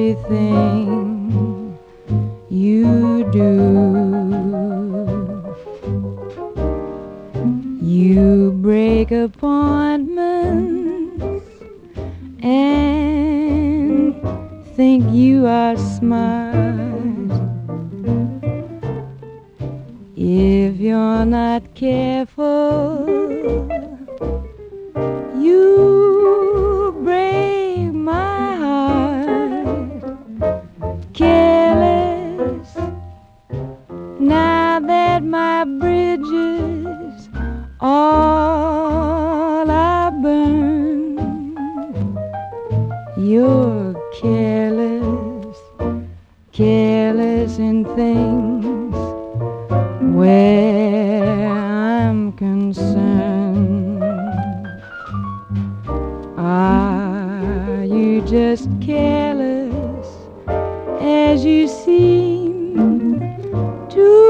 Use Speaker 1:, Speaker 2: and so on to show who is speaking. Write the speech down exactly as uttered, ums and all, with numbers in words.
Speaker 1: everything you do. You break appointments and think you are smart. If you're not careful, you break my heart. Careless, now that my bridges all are burned. You're careless, careless in things where I'm concerned. Are you just careless as you seem to